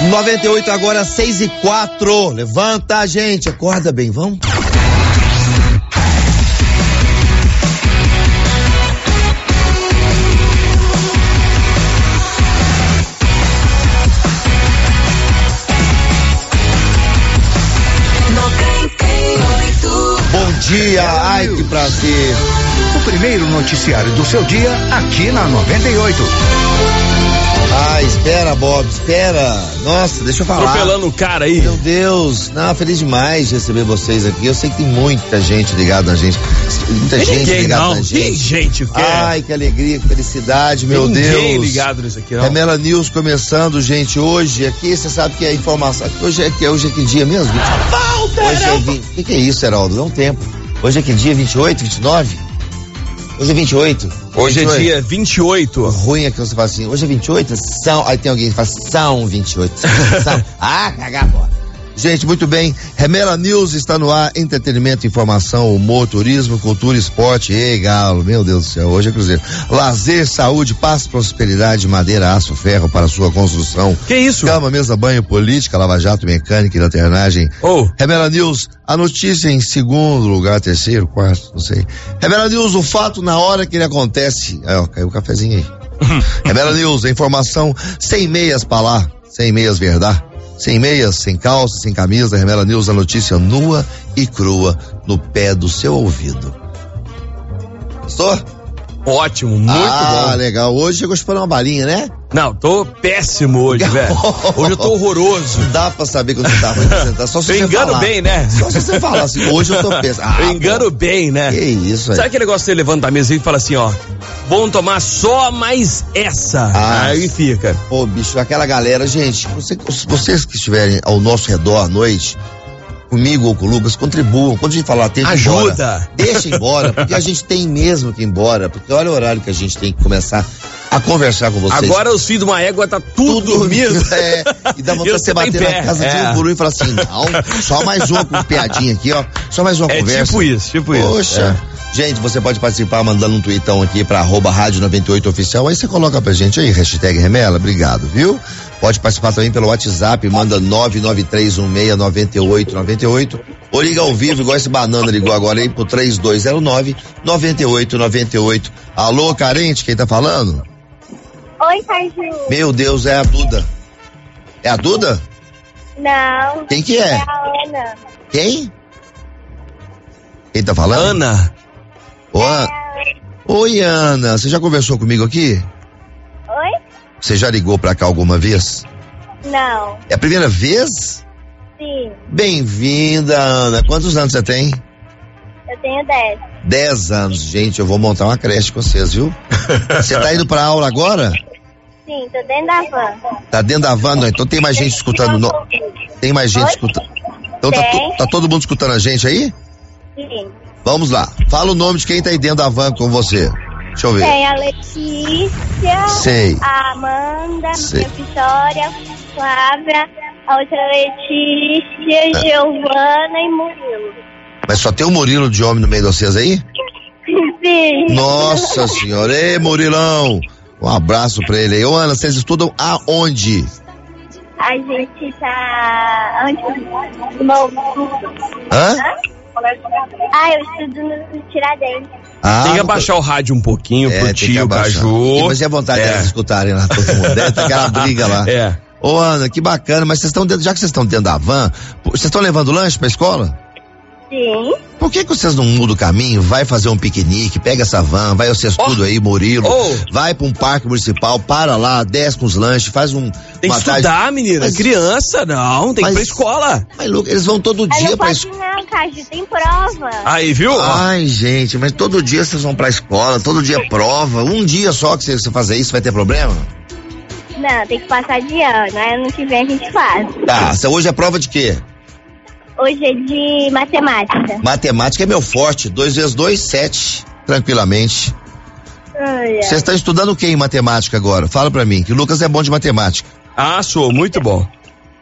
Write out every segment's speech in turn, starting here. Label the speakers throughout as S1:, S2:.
S1: 98 agora, 6:04. Levanta, gente, acorda bem, vamos? Bom dia, ai que prazer.
S2: O primeiro noticiário do seu dia aqui na 98.
S1: Ah, espera, Bob, espera. Nossa, deixa eu falar.
S3: Atropelando o cara aí.
S1: Meu Deus, não, feliz demais de receber vocês aqui. Eu sei que tem muita gente ligada na gente. Muita gente ligada na gente.
S3: Tem gente, o quê?
S1: Ai, que alegria, que felicidade, meu Deus.
S3: Ninguém ligado nisso aqui, não.
S1: Remela News começando, gente, hoje aqui, você sabe que a informação, hoje é que dia mesmo? Hoje é 20, que é isso, Heraldo? Dá um tempo. Hoje é que dia? 28, 29? Hoje é 28.
S3: Hoje 28. É dia 28.
S1: O ruim é que você fala assim, hoje é 28? Aí tem alguém que fala, são 28. Cagar, pô. Gente, muito bem. Remela News está no ar. Entretenimento, informação, humor, turismo, cultura, esporte. Ei, galo, meu Deus do céu, hoje é cruzeiro. Lazer, saúde, paz, prosperidade, madeira, aço, ferro para sua construção.
S3: Que isso?
S1: Cama, mesa, banho, política, lava-jato, mecânica e lanternagem. Remela News, a notícia em segundo lugar, terceiro, quarto, não sei. Remela News, o fato na hora que ele acontece. Ó, caiu o cafezinho aí. Remela News, a informação sem meias pra lá, sem meias verdade. Sem meias, sem calça, sem camisa, Remela News, a notícia nua e crua no pé do seu ouvido. Gostou?
S3: Ótimo, muito bom.
S1: Ah, legal. Hoje chegou esperando uma balinha, né?
S3: Não, tô péssimo hoje, velho. Hoje eu tô horroroso.
S1: Dá pra saber quando você tá. Só se
S3: eu
S1: você
S3: engano
S1: falar.
S3: Bem, né?
S1: Só se você falar assim, hoje eu tô péssimo.
S3: Eu engano bem, né?
S1: Que isso aí.
S3: Sabe aquele negócio que você levanta a mesa e fala assim, ó, vamos tomar só mais essa. Aí fica.
S1: Pô, bicho, aquela galera, gente, vocês que estiverem ao nosso redor à noite, comigo ou com o Lucas, contribuam. Quando a gente falar, tem que ir embora.
S3: Ajuda.
S1: Deixa embora, porque a gente tem mesmo que ir embora, porque olha o horário que a gente tem que começar a conversar com vocês.
S3: Agora os filhos de uma égua tá tudo dormindo.
S1: E dá vontade de você bater na casa de um por um e falar assim, não, só mais uma com piadinha aqui, ó, só mais uma conversa.
S3: Tipo isso.
S1: Poxa. Gente, você pode participar mandando um tweetão aqui pra @rádio 98 oficial, aí você coloca pra gente aí, hashtag Remela, obrigado, viu? Pode participar também pelo WhatsApp, manda 993169898 ou liga ao vivo, igual esse banana ligou agora aí pro 3209-9898. Alô, carente, quem tá falando?
S4: Oi, Caju.
S1: Meu Deus, é a Duda. É a Duda?
S4: Não.
S1: Quem que é?
S4: É a Ana.
S1: Quem? Quem tá falando?
S3: Ana.
S1: Oi, Ana, você já conversou comigo aqui?
S4: Oi?
S1: Você já ligou pra cá alguma vez?
S4: Não.
S1: É a primeira vez?
S4: Sim.
S1: Bem-vinda, Ana. Quantos anos você tem?
S4: Eu tenho 10.
S1: 10 anos, gente, eu vou montar uma creche com vocês, viu? Você tá indo pra aula agora?
S4: Sim, tô dentro da van.
S1: Tá dentro da van, não? Então tem mais gente escutando. Tem mais gente escutando. Então tá todo mundo escutando a gente aí?
S4: Sim.
S1: Vamos lá. Fala o nome de quem tá aí dentro da van com você. Deixa eu ver.
S4: Tem a Letícia.
S1: Sei.
S4: A Amanda,
S1: Sei.
S4: a Vitória, Flávia, a outra Letícia, Giovana e Murilo.
S1: Mas só tem o Murilo de homem no meio de vocês aí?
S4: Sim.
S1: Nossa senhora. Ei, Murilão. Um abraço pra ele aí. Ô, Ana, vocês estudam aonde?
S4: A gente tá... No...
S1: Hã?
S4: Eu estudo no Tiradentes.
S3: Tem que abaixar o rádio um pouquinho pro tio
S1: Caju. Mas é vontade deles escutarem lá todo mundo. Deve ter aquela briga lá. Ô, Ana, que bacana, mas vocês estão dentro, já que vocês estão dentro da van, vocês estão levando lanche pra escola?
S4: Sim.
S1: Por que vocês não mudam o caminho? Vai fazer um piquenique, pega essa van, vai vocês tudo aí, Murilo, vai pra um parque municipal, para lá, desce com os lanches, faz um...
S3: Tem que estudar, menina, criança, não, tem que ir pra escola.
S1: Mas, Lucas, eles vão todo dia pra escola.
S4: Não, Caju, tem prova.
S3: Aí, viu?
S1: Ai, gente, mas todo dia vocês vão pra escola, todo dia prova, um dia só que você fazer isso vai ter problema?
S4: Não, tem que passar de ano, aí ano que vem a gente faz.
S1: Tá, hoje é prova de quê?
S4: Hoje é de matemática.
S1: Matemática é meu forte, 2 × 2, 7, tranquilamente. Vocês estão estudando o que em matemática agora? Fala pra mim, que o Lucas é bom de matemática.
S3: Sou, muito bom.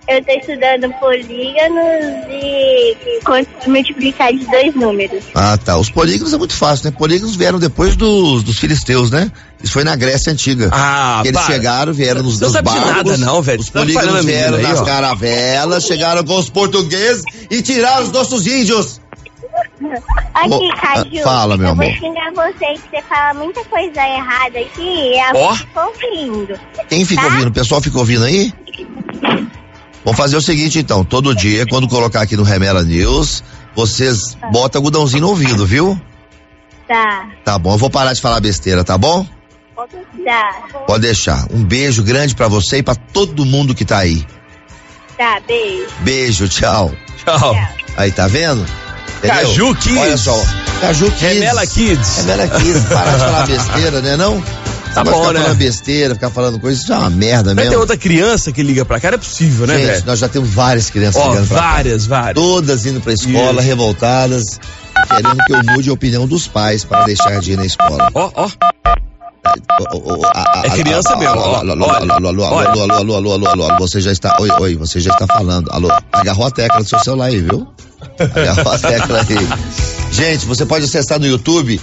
S4: Eu tô estudando polígonos e multiplicar de 2 números.
S1: Ah, tá. Os polígonos é muito fácil, né? Polígonos vieram depois dos filisteus, né? Isso foi na Grécia Antiga. Eles chegaram, vieram nos barcos. Não sabe nada não, velho. Os polígonos vieram nas caravelas, chegaram com os portugueses e tiraram os nossos índios.
S4: Aqui, Caju,
S1: fala, meu amor.
S4: Eu vou xingar você que você fala muita coisa errada aqui e a gente ficou ouvindo.
S1: Quem fica ouvindo? O pessoal fica ouvindo aí? Vamos fazer o seguinte então, todo dia, quando colocar aqui no Remela News, vocês botam algodãozinho no ouvido, viu?
S4: Tá.
S1: Tá bom, eu vou parar de falar besteira, tá bom?
S4: Tá.
S1: Pode deixar. Um beijo grande pra você e pra todo mundo que tá aí.
S4: Tá, beijo.
S1: Beijo, tchau.
S3: Tchau.
S1: Aí, tá vendo? Entendeu?
S3: Caju Kids.
S1: Olha só, Caju Kids.
S3: Remela Kids.
S1: Remela Kids, parar de falar besteira, né não?
S3: Tá bom,
S1: ficar
S3: né?
S1: falando besteira, ficar falando coisa, isso é uma merda mesmo.
S3: Vai ter outra criança que liga pra cá, não é possível, né,
S1: gente,
S3: velho?
S1: nós já temos várias crianças ligando pra cá.
S3: Várias.
S1: Todas indo pra escola, revoltadas, querendo que eu mude a opinião dos pais para deixar de ir na escola.
S3: Ó. É criança mesmo.
S1: Alô, você já está, oi, você já está falando. Alô, agarrou a tecla do seu celular aí, viu? Agarrou a tecla aí. Gente, você pode acessar no YouTube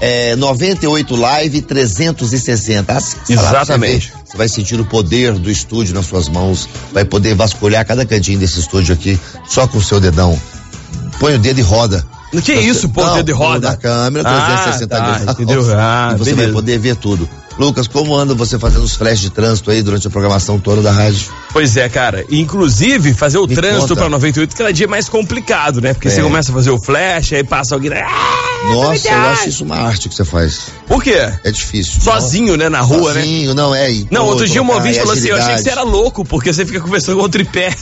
S1: 98 Live 360.
S3: Exatamente.
S1: Você vai sentir o poder do estúdio nas suas mãos, vai poder vasculhar cada cantinho desse estúdio aqui só com o seu dedão. Põe o dedo e roda.
S3: Não tinha isso, pô, dedo e roda.
S1: Na câmera, 360 graus.
S3: Entendeu?
S1: E você vai poder ver tudo. Lucas, como anda você fazendo os flashes de trânsito aí durante a programação toda da rádio?
S3: Pois é, cara. Inclusive, fazer o trânsito pra 98 cada dia é mais complicado, né? Porque você começa a fazer o flash, aí passa alguém.
S1: Nossa, eu acho isso uma arte que você faz.
S3: Por quê?
S1: É difícil.
S3: Sozinho, né? Na rua,
S1: sozinho,
S3: né?
S1: Não,
S3: Não, outro dia um ouvinte falou assim, eu achei que você era louco, porque você fica conversando com o tripé.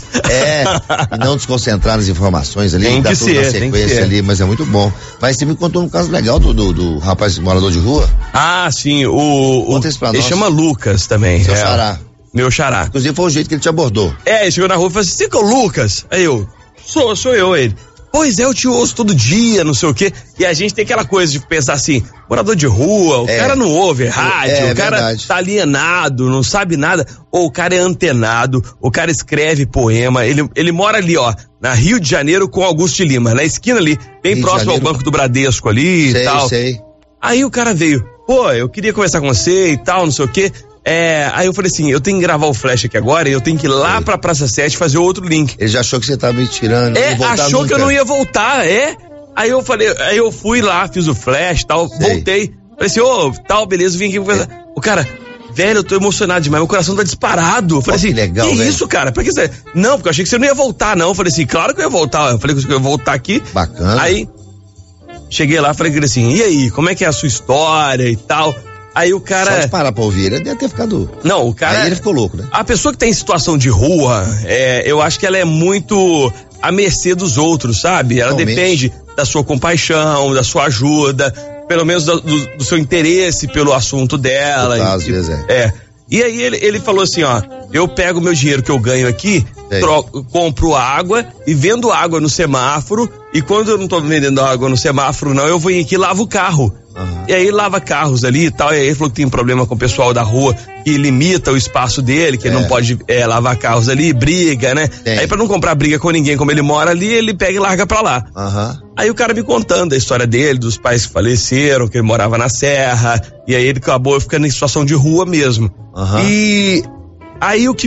S1: E não desconcentrar nas informações ali,
S3: tem
S1: dá
S3: que
S1: tudo na sequência ali, mas é muito bom. Mas você me contou um caso legal do rapaz morador de rua?
S3: Ah, sim,
S1: Conta isso pra nós.
S3: Ele chama Lucas também.
S1: Seu xará.
S3: Meu xará.
S1: Inclusive foi o jeito que ele te abordou.
S3: Ele chegou na rua e falou assim, você que é o Lucas? Aí eu, sou eu, ele. Pois é, eu te ouço todo dia, não sei o quê. E a gente tem aquela coisa de pensar assim, morador de rua, o cara não ouve rádio, o cara
S1: verdade.
S3: Tá alienado, não sabe nada, ou o cara é antenado, o cara escreve poema, ele mora ali, ó, na Rio de Janeiro com Augusto de Lima, na esquina ali, bem Rio próximo ao Banco do Bradesco ali e tal.
S1: Sei.
S3: Aí o cara veio, eu queria conversar com você e tal, não sei o quê. Aí eu falei assim, eu tenho que gravar o flash aqui agora e eu tenho que ir lá pra Praça 7 fazer outro link.
S1: Ele já achou que você tava me tirando.
S3: Achou que eu não ia voltar, Aí eu falei, aí eu fui lá, fiz o flash e tal, voltei. Falei assim, tal, beleza, vim aqui conversar. O cara, velho, eu tô emocionado demais, meu coração tá disparado. Eu falei assim,
S1: legal,
S3: que
S1: velho.
S3: isso, cara? Pra que você... Não, porque eu achei que você não ia voltar, não. Eu falei assim, claro que eu ia voltar. Eu falei que eu ia voltar aqui.
S1: Bacana.
S3: Aí, cheguei lá, falei assim, e aí, como é que é a sua história e tal? Aí o cara...
S1: Só de parar pra ouvir, ele deve ter ficado...
S3: Não, o cara...
S1: Aí ele ficou louco, né?
S3: A pessoa que tá em situação de rua, eu acho que ela é muito à mercê dos outros, sabe? Ela depende da sua compaixão, da sua ajuda, pelo menos do seu interesse pelo assunto dela.
S1: Às vezes
S3: E aí ele falou assim, ó, eu pego o meu dinheiro que eu ganho aqui, compro água e vendo água no semáforo, e quando eu não tô vendendo água no semáforo não, eu venho aqui e lavo o carro. E aí lava carros ali e tal, e aí ele falou que tem um problema com o pessoal da rua que limita o espaço dele, que ele não pode lavar carros ali, briga, né? Aí pra não comprar briga com ninguém, como ele mora ali, ele pega e larga pra lá. Aí o cara me contando a história dele, dos pais que faleceram, que ele morava na serra, e aí ele acabou ficando em situação de rua mesmo. E aí o que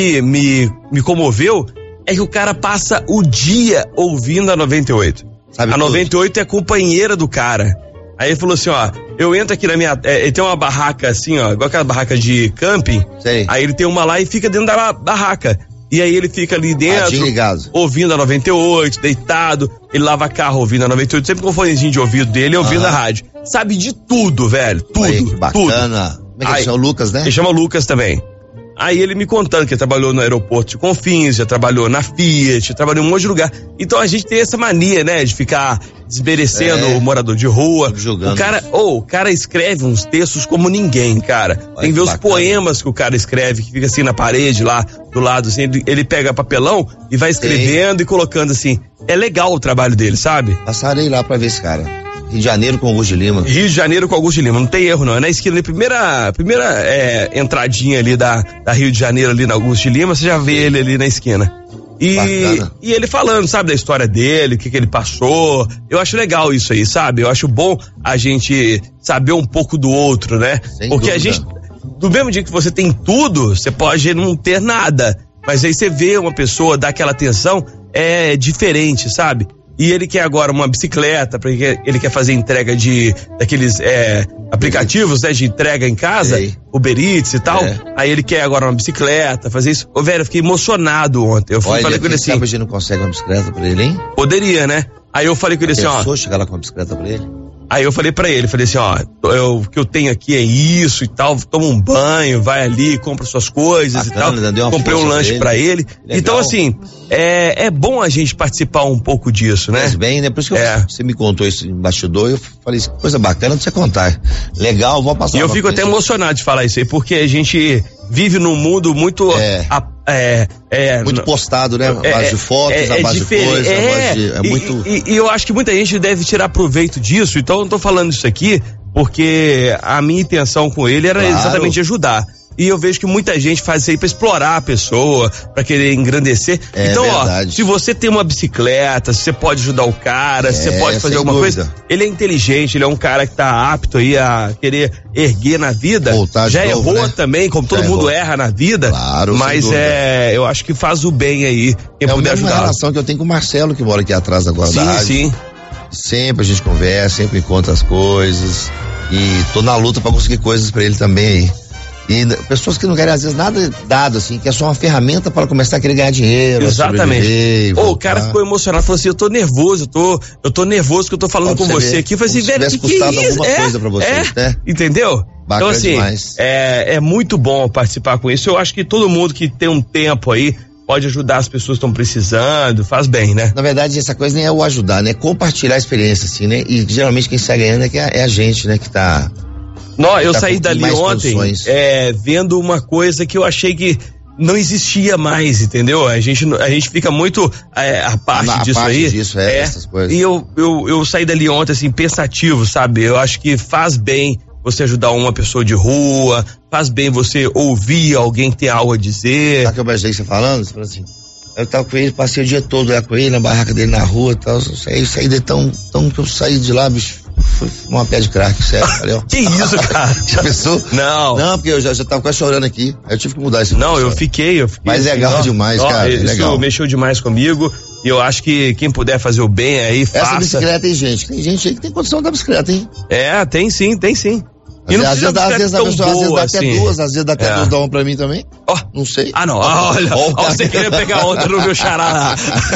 S3: me comoveu é que o cara passa o dia ouvindo a 98.
S1: Sabe
S3: a 98 é companheira do cara. Aí ele falou assim, ó, eu entro aqui na minha... ele tem uma barraca assim, ó, igual aquela barraca de camping. Aí ele tem uma lá e fica dentro da barraca. E aí ele fica ali dentro, ouvindo a 98, deitado. Ele lava carro ouvindo a 98, sempre com o fonezinho de ouvido dele, ouvindo a rádio. Sabe de tudo, velho, tudo.
S1: Aí, que bacana.
S3: Tudo.
S1: Como é que ele chama? O Lucas, né?
S3: Ele chama Lucas também. Aí ele me contando que ele trabalhou no aeroporto de Confins, já trabalhou na Fiat, trabalhou em um monte de lugar. Então a gente tem essa mania, né, de ficar desmerecendo o morador de rua.
S1: Julgando.
S3: O cara escreve uns textos como ninguém, cara. Tem que ver os poemas que o cara escreve, que fica assim na parede lá, do lado, assim, ele pega papelão e vai escrevendo e colocando assim. É legal o trabalho dele, sabe?
S1: Passarei lá pra ver esse cara. Rio de Janeiro com Augusto de Lima.
S3: Rio de Janeiro com Augusto de Lima, não tem erro não, é na esquina ali, primeira entradinha ali da Rio de Janeiro ali na Augusto de Lima, você já vê ele ali na esquina. E ele falando, sabe, da história dele, o que ele passou. Eu acho legal isso aí, sabe? Eu acho bom a gente saber um pouco do outro, né?
S1: Sem
S3: Porque
S1: dúvida.
S3: a gente, do mesmo dia que você tem tudo, você pode não ter nada. Mas aí você vê uma pessoa, dá aquela atenção, é diferente, sabe? E ele quer agora uma bicicleta, porque ele quer fazer entrega daqueles aplicativos, né, de entrega em casa, Uber Eats e tal. Aí ele quer agora uma bicicleta, fazer isso. Ô, velho, eu fiquei emocionado ontem. Eu falei com ele assim.
S1: Sabe, a gente não consegue uma bicicleta pra ele, hein?
S3: Poderia, né? Aí eu falei com ele assim, ó.
S1: Pensou chegar lá com uma bicicleta pra ele?
S3: Aí eu falei pra ele, assim, ó, o que eu tenho aqui é isso e tal, toma um banho, vai ali, compra suas coisas. Bacana, e tal. Comprei um lanche pra ele. Então, assim, é bom a gente participar um pouco disso, né?
S1: Mas bem, né? Por isso que você me contou isso em bastidor, eu falei, coisa bacana de você contar. Legal, vou passar.
S3: E eu fico até emocionado de falar isso aí, porque a gente vive num mundo muito...
S1: muito postado, né? A base de fotos, a base de coisas, muito...
S3: E eu acho que muita gente deve tirar proveito disso, então eu não tô falando isso aqui porque a minha intenção com ele era exatamente ajudar. E eu vejo que muita gente faz isso aí pra explorar a pessoa, pra querer engrandecer. Então, verdade. Ó, se você tem uma bicicleta, se você pode ajudar o cara, se você pode fazer alguma coisa, ele é inteligente, ele é um cara que tá apto aí a querer erguer na vida. Já errou, né? Também, como todo mundo erra na vida.
S1: Claro,
S3: mas eu acho que faz o bem aí, quem puder ajudar. É a
S1: relação que eu tenho com o Marcelo, que mora aqui atrás agora da rádio.
S3: Sim.
S1: Sempre a gente conversa, sempre encontra as coisas. E tô na luta pra conseguir coisas pra ele também aí. E pessoas que não querem, às vezes, nada dado, assim, que é só uma ferramenta para começar a querer ganhar dinheiro.
S3: Exatamente. O cara ficou emocionado, falou assim, eu tô nervoso, eu tô nervoso que eu tô falando com você aqui. Eu falei assim, velho, que é isso?
S1: Alguma coisa pra vocês, né?
S3: Entendeu?
S1: Bacana, então, assim, demais.
S3: É muito bom participar com isso. Eu acho que todo mundo que tem um tempo aí pode ajudar as pessoas que estão precisando, faz bem, né?
S1: Na verdade, essa coisa nem é o ajudar, né? É compartilhar a experiência, assim, né? E geralmente quem sai ganhando é a gente, né? Que tá...
S3: Não, eu saí dali ontem vendo uma coisa que eu achei que não existia mais, entendeu? A gente fica muito a parte disso aí.
S1: Essas coisas.
S3: E eu saí dali ontem assim pensativo, sabe? Eu acho que faz bem você ajudar uma pessoa de rua, faz bem você ouvir alguém que tem algo a dizer.
S1: Sabe que eu imaginei você falando? Você falou assim, eu tava com ele, passei o dia todo lá com ele, na barraca dele na rua e tal, saí de tão que eu saí de lá, bicho. Foi uma pé de crack, sério. Falei, ó.
S3: Que isso, cara?
S1: Já pensou?
S3: Não,
S1: porque eu já tava quase chorando aqui. Aí eu tive que mudar esse
S3: Não, eu fiquei.
S1: Mas é legal demais, cara.
S3: Isso
S1: legal.
S3: Mexeu demais comigo. E eu acho que quem puder fazer o bem aí, faça.
S1: Essa bicicleta, hein, gente? Tem gente aí que tem condição da bicicleta, hein?
S3: Tem sim.
S1: E não às vezes dá até duas, às vezes dá até duas, dá uma pra mim também. Não sei.
S3: Não, olha você queria pegar outra no meu xará.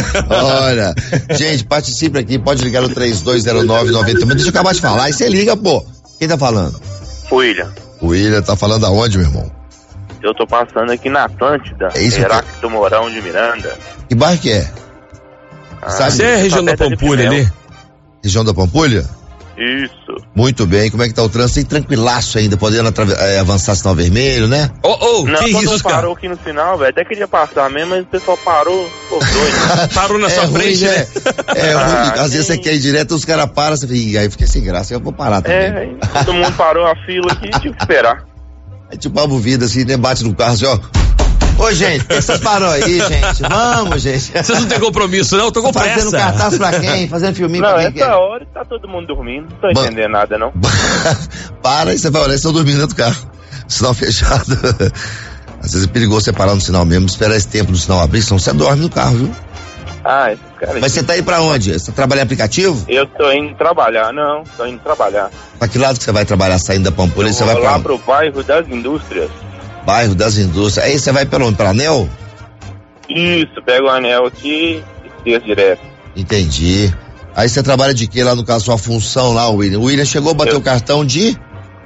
S1: Olha, gente, participe aqui, pode ligar no 3209-90. Deixa eu acabar de falar, aí você liga, pô. Quem tá falando?
S5: William.
S1: O William tá falando aonde, meu irmão?
S5: Eu tô passando aqui na Atlântida, Heráclito Mourão de Miranda.
S1: Que bairro que é?
S3: Você é a região da Pampulha ali?
S1: Região da Pampulha?
S5: Isso.
S1: Muito bem, como é que tá o trânsito? Aí tranquilaço ainda, podendo avançar sinal vermelho, né?
S5: Não, que isso, cara? Parou aqui no final, velho, até queria passar mesmo, mas o pessoal parou, pô, doido.
S3: Parou na sua frente, né?
S1: É ruim, às vezes você quer ir direto, os caras param, você fica, aí fica sem graça, eu vou parar também.
S5: Todo mundo parou a fila aqui, tive que esperar.
S1: É tipo uma movida assim, né? Bate no carro assim, ó. Ô, gente, por que vocês parou aí, gente? Vamos, gente.
S3: Vocês não têm compromisso, não? Eu tô com pressa.
S1: Fazendo cartaz pra quem? Fazendo filminho pra quem?
S5: Não, essa hora tá todo mundo dormindo. Não tô entendendo nada, não.
S1: Para e você vai olhar, estão dormindo dentro do carro. Sinal fechado. Às vezes é perigoso você parar no sinal mesmo, esperar esse tempo do sinal abrir, senão você dorme no carro, viu?
S5: Esses caras...
S1: Mas você tá aí pra onde? Você trabalha em aplicativo?
S5: Eu tô indo trabalhar, tô indo trabalhar.
S1: Pra que lado que você vai trabalhar saindo da Pampulha? Você vai
S5: lá pro bairro das Indústrias.
S1: Bairro das Indústrias. Aí você vai pra anel?
S5: Isso, pega o anel aqui e desce direto.
S1: Entendi. Aí você trabalha de quê lá, no caso, sua função lá, William? O William chegou a bater o cartão de...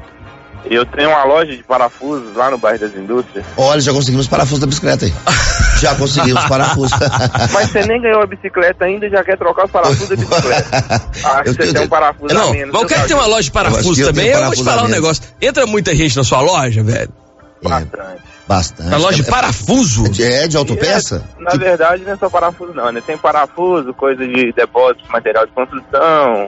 S5: Eu tenho uma loja de parafusos lá no bairro das Indústrias.
S1: Olha, já conseguimos parafusos da bicicleta aí. Já conseguimos parafusos.
S5: Mas você nem ganhou a bicicleta ainda e já quer trocar os parafusos da bicicleta. Você tem um parafuso a menos.
S3: Mas o cara que tem uma loja de parafusos também, eu vou te falar um negócio. Entra muita gente na sua loja, velho?
S1: Bastante.
S3: Na loja de parafuso?
S1: De autopeça?
S5: Na verdade, não é só parafuso não, né? Tem parafuso, coisa de depósito, material de construção.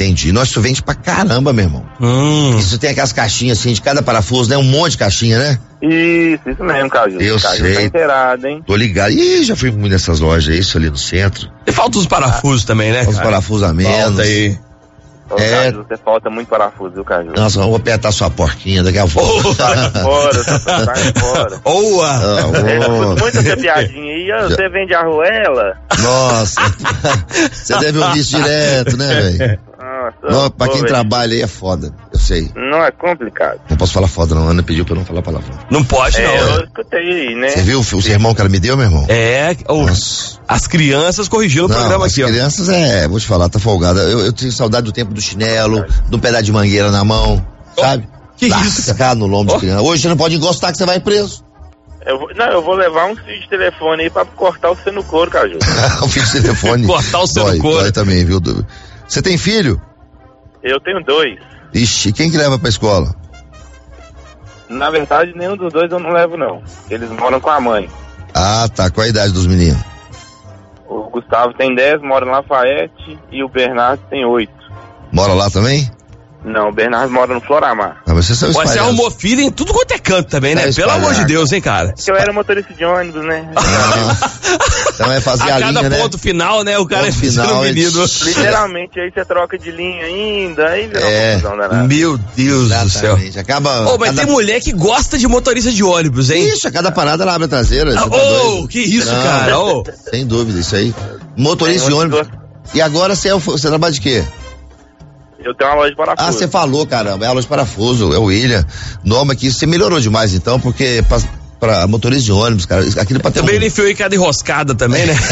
S1: Entendi. Nossa, tu vende pra caramba, meu irmão. Isso tem aquelas caixinhas assim, de cada parafuso, né? Um monte de caixinha, né?
S5: Isso mesmo, Caju.
S1: Eu sei.
S5: Tá inteirado, hein?
S1: Tô ligado. Ih, já fui muito nessas lojas, isso ali no centro.
S3: E falta os parafusos também, né?
S1: Os parafusos a menos.
S3: Falta aí.
S5: Caju, você falta muito parafuso, viu, Caju?
S1: Nossa, eu vou apertar sua porquinha daqui a pouco.
S5: Sai fora.
S3: Boa!
S5: Muito essa piadinha aí. Você vende arruela?
S1: Nossa, você deve ouvir isso direto, né, velho? Nossa, pra quem trabalha aí é foda, eu sei.
S5: Não é complicado.
S1: Não posso falar foda, não. A Ana pediu pra eu não falar palavrão.
S3: Não pode, não.
S5: Eu escutei aí, né?
S1: Você viu o sermão que ela me deu, meu irmão?
S3: As crianças corrigiram o programa aqui, ó.
S1: As crianças, vou te falar, tá folgada. Eu tenho saudade do tempo do chinelo, do pedaço de mangueira na mão, sabe?
S3: Que isso?
S1: Cara no lombo de criança. Hoje você não pode encostar que você vai preso.
S5: Eu vou levar um fio de telefone aí pra cortar o seu no couro, Caju.
S1: Um fio de telefone.
S3: Cortar o seu no couro.
S1: Dói também, viu? Você tem filho?
S5: Eu tenho 2.
S1: Ixi, quem que leva pra escola?
S5: Na verdade, nenhum dos 2 eu não levo, não. Eles moram com a mãe.
S1: Ah, tá. Qual a idade dos meninos?
S5: O Gustavo tem 10, mora em Lafayette, e o Bernardo tem 8.
S1: Mora lá também?
S5: Não, o Bernardo mora no Floramar.
S1: Ah, mas você
S3: arrumou filho em tudo quanto é canto também, né? Pelo amor de Deus, hein, cara?
S5: Porque eu era motorista de ônibus, né?
S1: Então é fazer a linha, né?
S3: A cada ponto final, né? O cara é
S1: final,
S3: menino.
S5: Literalmente, aí você troca de linha ainda, aí vira uma confusão danada.
S3: Meu Deus do céu. Mas tem mulher que gosta de motorista de ônibus, hein?
S1: Isso, a cada parada ela abre a traseira.
S3: Que isso, cara?
S1: Sem dúvida, isso aí. Motorista de ônibus. E agora você trabalha de quê?
S5: Eu tenho uma loja de parafuso.
S1: Ah, você falou, caramba, é a loja de parafuso, é o William. Nome aqui, você melhorou demais então, porque pra motorista de ônibus, cara, aquilo pra ter
S3: também ele enfiou em cada enroscada também, né?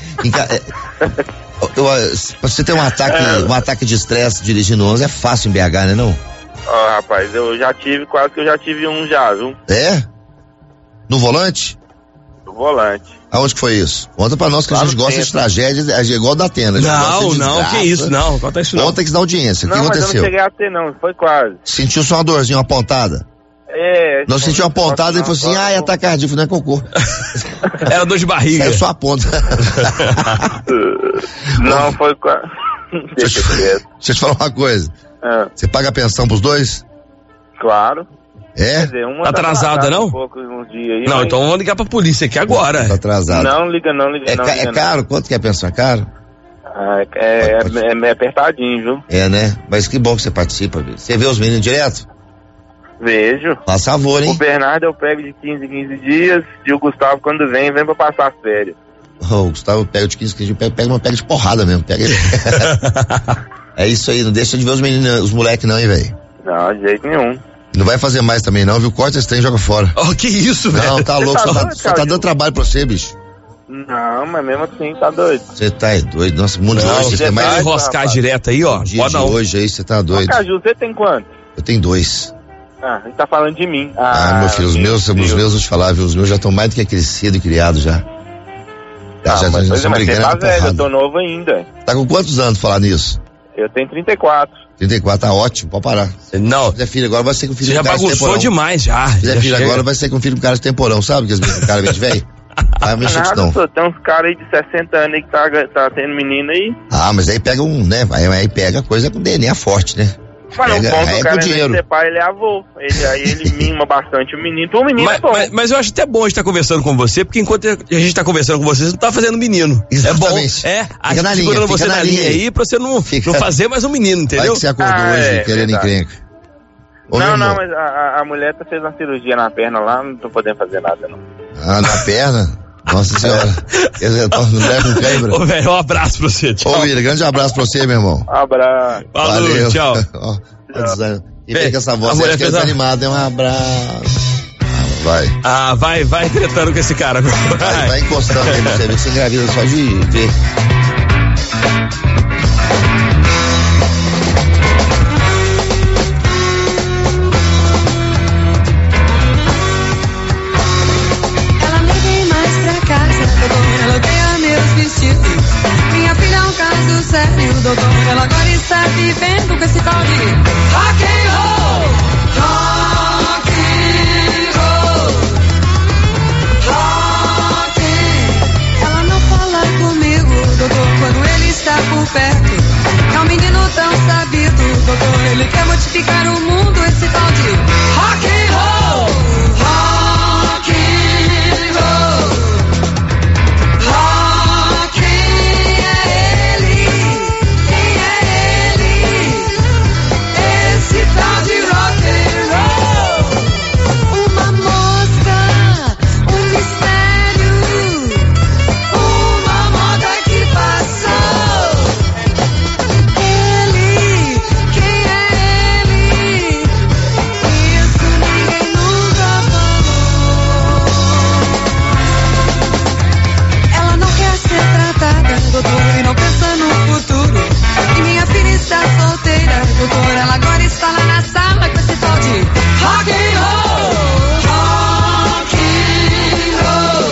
S1: Pra você ter um ataque de estresse dirigindo ônibus é fácil em BH, né, não?
S5: Rapaz, quase que eu já tive um já, viu?
S1: É? No volante?
S5: No volante.
S1: Aonde que foi isso? Conta pra nós que a gente gosta de tragédias, é igual da Atena.
S3: Não, que isso, não, conta isso não.
S1: Conta que dá audiência, o que aconteceu?
S5: Mas eu não cheguei a ter não, foi quase.
S1: Sentiu só uma dorzinha, uma pontada? Nós sentiu uma pontada e falou assim, é ataque cardíaco, não é cocô.
S3: Era dor de barriga.
S1: Saiu só a ponta.
S5: Não, foi quase.
S1: Deixa eu te falar uma coisa. Você paga a pensão pros dois?
S5: Claro.
S1: É?
S5: Quer dizer, uma
S3: tá atrasada, não?
S5: Uns dias aí,
S3: não, então vamos ligar pra polícia aqui agora.
S1: Tá atrasado.
S5: Não liga não.
S1: É caro? Quanto que é a pensão? É caro?
S5: É apertadinho, viu?
S1: É, né? Mas que bom que você participa, viu? Você vê os meninos direto?
S5: Vejo.
S1: Faz favor, hein?
S5: O Bernardo eu pego de 15 em 15 dias e o Gustavo quando vem pra passar as férias.
S1: O Gustavo pega de 15 em 15 dias, pega de porrada mesmo. Pega ele. É isso aí, não deixa de ver os meninos, os moleques não, hein, velho?
S5: Não, de jeito nenhum.
S1: Não vai fazer mais também não, viu? Corta esse trem e joga fora.
S3: Que isso, velho?
S1: Não, tá louco, só tá dando trabalho pra você, bicho.
S5: Não, mas mesmo assim tá doido.
S1: Você tá doido, nossa, o mundo de hoje tem mais...
S3: enroscar direto aí, ó.
S1: Dia de hoje aí, você tá doido.
S5: Caju, você tem quanto?
S1: Eu tenho 2.
S5: A gente tá falando de mim.
S1: Meu filho, os meus, vou te falar, viu? Os meus já estão mais do que crescidos e criados já. Já estão brigando
S5: tá velho, eu tô novo ainda.
S1: Tá com quantos anos falar nisso?
S5: Eu tenho 34.
S1: 34, tá ótimo, pode parar.
S3: Não.
S1: Se fizer filho agora vai ser com filho
S3: de cara de temporão. Você já bagunçou demais, já.
S1: Se fizer filho agora vai ser com filho com cara de temporão, sabe? Que os caras bem velho. Vai mexer com não.
S5: Tem uns caras aí de 60 anos aí que tá tendo menino aí.
S1: Mas aí pega aí pega coisa com DNA forte, né?
S5: Mas não conta o cara ser pai, ele é avô. Ele mima bastante o menino. O menino é bom.
S3: Mas eu acho até bom a gente estar conversando com você, porque enquanto a gente tá conversando com você, você não tá fazendo menino.
S1: Exatamente.
S3: É bom. A gente segurando você na linha aí pra você não fazer mais um menino, entendeu?
S1: Vai que você acordou hoje querendo encrenca.
S5: Não, mas a mulher fez uma cirurgia na perna lá, não tô podendo fazer nada, não.
S1: Na perna? Nossa senhora. Não leva um cãibra.
S3: Ô, velho, um abraço pra você, tchau.
S1: Ô, William, grande abraço pra você, meu irmão.
S5: Abraço.
S3: Valeu, tchau.
S1: E vem com essa voz, acho que é desanimado, é um abraço.
S3: Vai tretando com esse cara.
S1: Vai encostando aí pra você ver que você engravida só de ver.
S6: Minha filha é um caso sério, doutor. Ela agora está vivendo com esse tal de rock and roll. Rock and roll. Rock and... Ela não fala comigo, doutor, quando ele está por perto. É um menino tão sabido. unificar o mundo, esse tal de rock and roll. Rock and roll. Rock é ele. Quem é ele? Esse tal de rock and roll. Uma mosca, um mistério, uma moda que passou. Ele, quem é ele? Isso ninguém nunca falou. Ela não quer ser tratada, doutor, e não pensa no futuro. E minha filha está solteira, doutor, ela agora está lá na sala com esse tal de rock and roll. Rock and roll.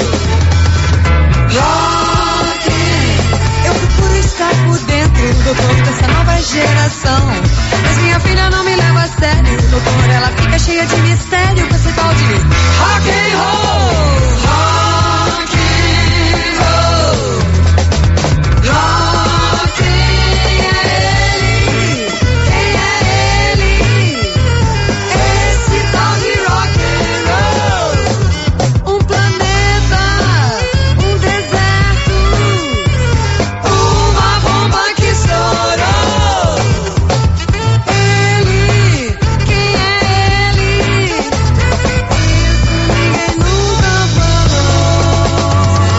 S6: Rock and... Eu procuro estar por dentro, doutor, dessa nova geração. Mas minha filha não me leva a sério, doutor, ela fica cheia de mistério com esse tal de rock and roll. Rock and roll. Rock é ele. Quem é ele? Esse tal de rock and roll. Um planeta, um deserto, uma bomba que estourou. Ele, quem é ele? Isso ninguém nunca falou.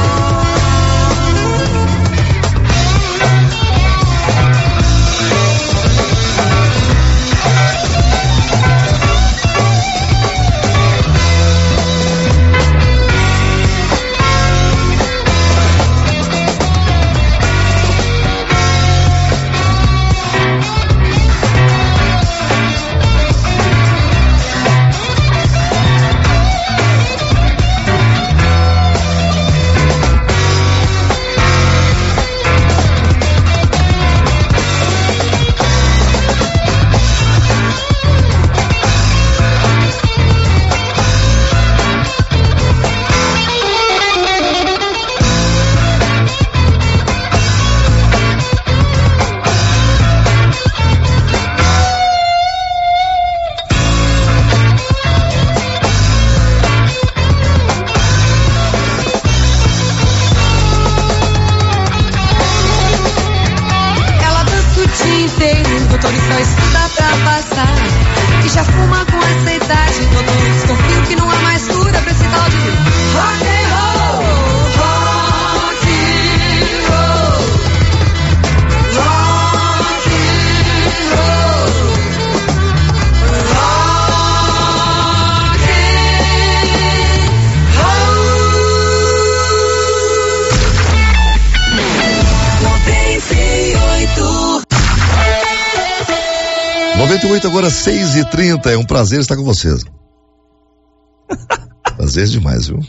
S6: Ela dança o dia inteiro, doutor, e só estuda pra passar. E já fuma com essa idade, doutor, desconfio que não há mais cura pra esse tal de rock and roll. Rock and roll. Rock and roll. Rock and roll.
S1: 98 agora 6h30, é um prazer estar com vocês. Prazer demais, viu?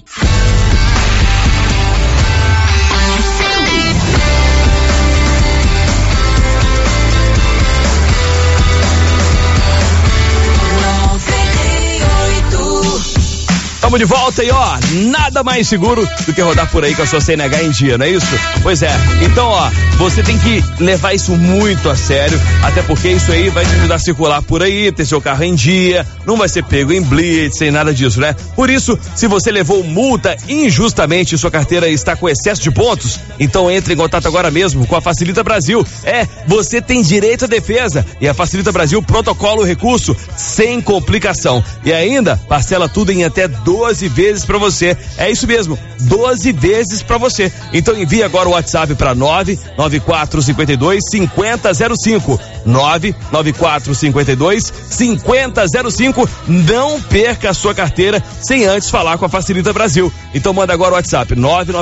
S3: Tamo de volta e ó, nada mais seguro do que rodar por aí com a sua CNH em dia, não é isso? Pois é, então ó, você tem que levar isso muito a sério, até porque isso aí vai te ajudar a circular por aí, ter seu carro em dia, não vai ser pego em blitz, sem nada disso, né? Por isso, se você levou multa injustamente e sua carteira está com excesso de pontos, então entre em contato agora mesmo com a Facilita Brasil. Você tem direito à defesa e a Facilita Brasil protocola o recurso sem complicação. E ainda, parcela tudo em até 12 vezes pra você. É isso mesmo, 12 vezes pra você. Então envie agora o WhatsApp pra 99452-5005. 99452-5005. Não perca a sua carteira sem antes falar com a Facilita Brasil. Então manda agora o WhatsApp